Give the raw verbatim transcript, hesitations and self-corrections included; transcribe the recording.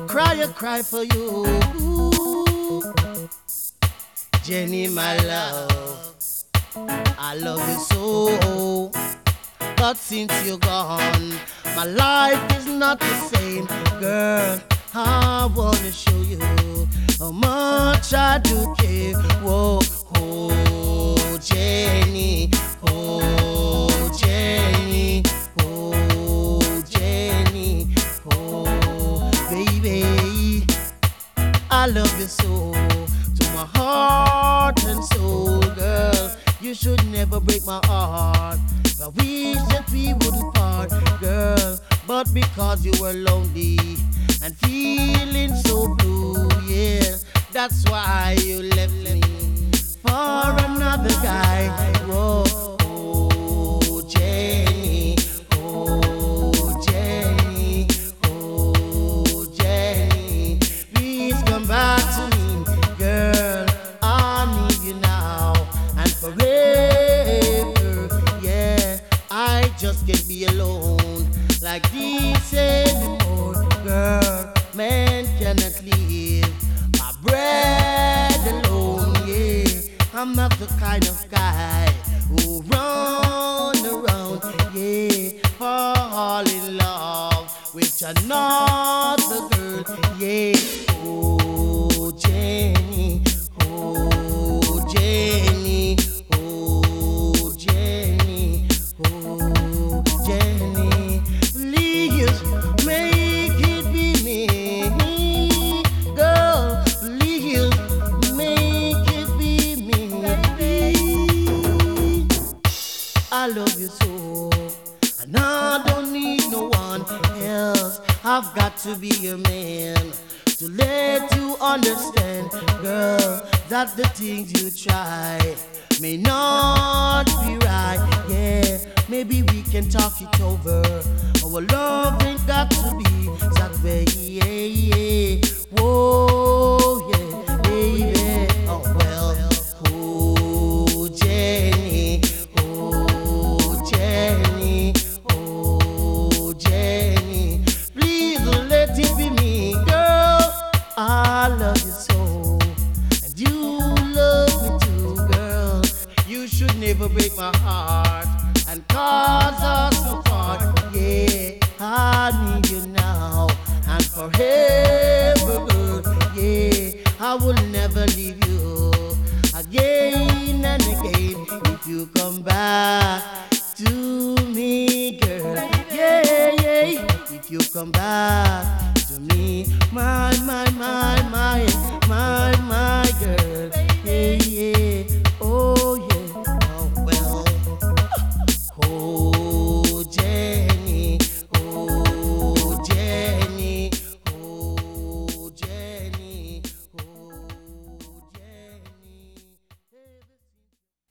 cry a cry for you. Jenny, my love, I love you so. But since you're gone, my life is not the same. Girl, I wanna show you how much I do care. Whoa, oh, Jenny, oh, Jenny, oh, Jenny, oh, baby, I love you so. To my heart and soul, girl, you should never break my heart. I wish that we wouldn't part, girl, but because you were lonely and feeling so blue, yeah, that's why you left me for another guy. Whoa, oh, Jenny, oh, Jenny, oh, Jenny, please come back to me, girl, I need you now and forever. I just can't be alone like this anymore, girl. Man cannot live my bread alone, yeah. I'm not the kind of guy who run around, yeah, fall in love with another girl, yeah. Oh, Jenny, oh, Jenny, oh, Jenny, oh, Jenny, please make it be me, girl, please make it be me. I love you so, and I don't need no one else. I've got to be your man to let you understand, girl, that the things you try may not be right, yeah. Maybe we can talk it over. Our love ain't got to be that way, yeah, yeah. Whoa, yeah, baby. Oh well, oh Jenny, oh Jenny, oh Jenny, please let it be me, girl. I love you so, and you love me too, girl. You should never break my heart and cause us to part, yeah. I need you now and forever, girl, yeah. I will never leave you again and again if you come back to me, girl, yeah, yeah. If you come back to me, my, my, my, my, my, my girl, yeah, yeah.